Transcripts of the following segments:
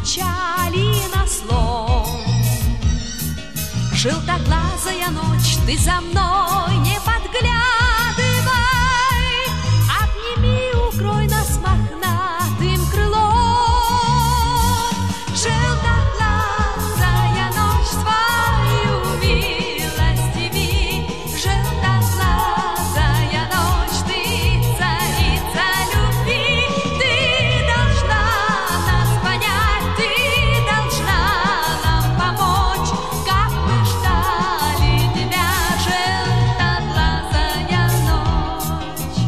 печали на слом. Желтоглазая ночь, ты за мной не подглядывай, обними, укрой нас мохнатым крылом. Желтоглазая ночь, свою милостиви, желтоглазая ночь, ты царица любви. Ты должна нас понять, ты должна нам помочь, как мы ждали тебя, желтоглазая ночь.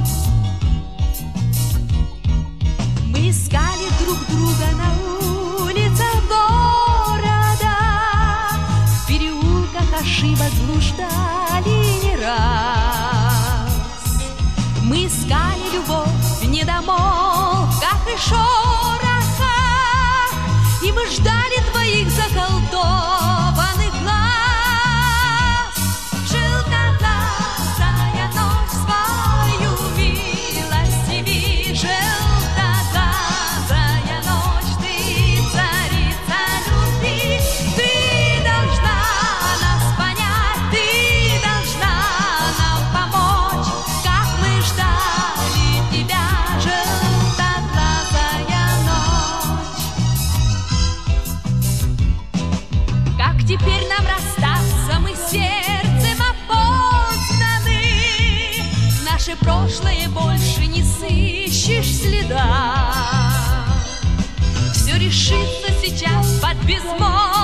Мы искали друг друга на улицах города, в переулках ошибок блуждали не раз. Мы искали любовь в недомолвках и шорохах, и мы ждали твоих заколдованных глаз. Желтоглазая ночь, свою милостиви, желтоглазая ночь, ты царица любви. Ты должна нас понять, ты должна нам помочь, как мы ждали тебя, желтоглазая ночь. Как теперь нам расстаться, мы сердцем опознаны, наше прошлое больше не сыщешь следа. Все решится сейчас под безмолвием